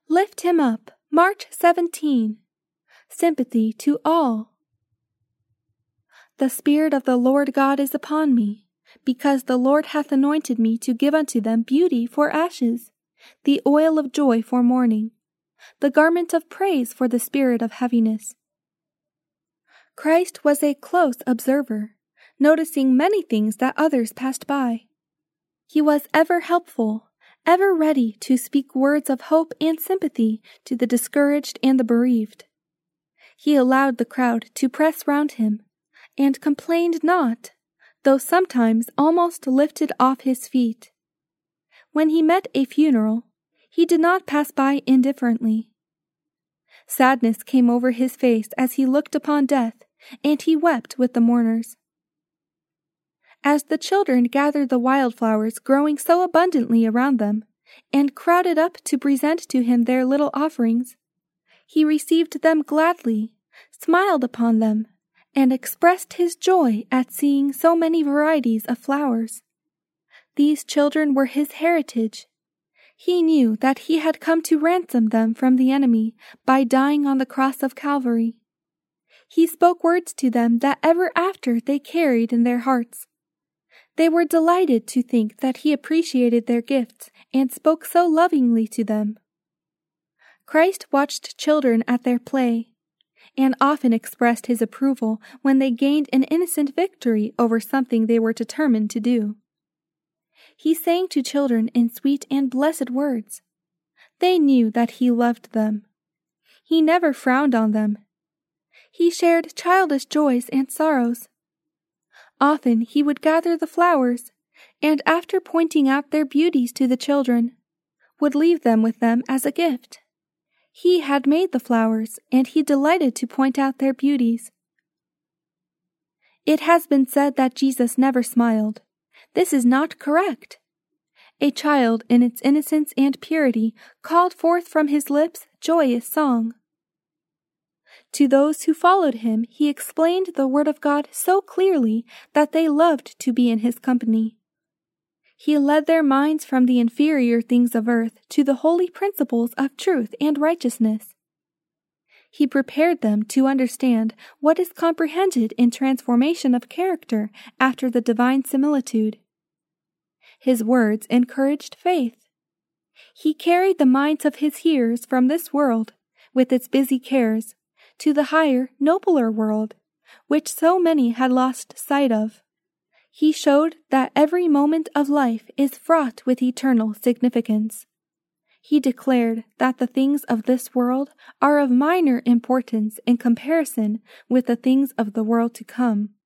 Lift him up, March 17. Sympathy to all. The Spirit of the Lord God is upon me, because the Lord hath anointed me to give unto them beauty for ashes, the oil of joy for mourning, the garment of praise for the spirit of heaviness. Christ was a close observer, noticing many things that others passed by. He was ever helpful, ever ready to speak words of hope and sympathy to the discouraged and the bereaved. He allowed the crowd to press round him, and complained not, though sometimes almost lifted off his feet. When he met a funeral, he did not pass by indifferently. Sadness came over his face as he looked upon death, and he wept with the mourners. As the children gathered the wildflowers growing so abundantly around them, and crowded up to present to him their little offerings, he received them gladly, smiled upon them, and expressed his joy at seeing so many varieties of flowers. These children were his heritage. He knew that he had come to ransom them from the enemy by dying on the cross of Calvary. He spoke words to them that ever after they carried in their hearts. They were delighted to think that he appreciated their gifts and spoke so lovingly to them. Christ watched children at their play, and often expressed his approval when they gained an innocent victory over something they were determined to do. He sang to children in sweet and blessed words. They knew that he loved them. He never frowned on them. He shared childish joys and sorrows. Often he would gather the flowers, and after pointing out their beauties to the children, would leave them with them as a gift. He had made the flowers, and he delighted to point out their beauties. It has been said that Jesus never smiled. This is not correct. A child in its innocence and purity called forth from his lips joyous song. To those who followed him, he explained the word of God so clearly that they loved to be in his company. He led their minds from the inferior things of earth to the holy principles of truth and righteousness. He prepared them to understand what is comprehended in transformation of character after the divine similitude. His words encouraged faith. He carried the minds of his hearers from this world, with its busy cares, to the higher, nobler world, which so many had lost sight of. He showed that every moment of life is fraught with eternal significance. He declared that the things of this world are of minor importance in comparison with the things of the world to come.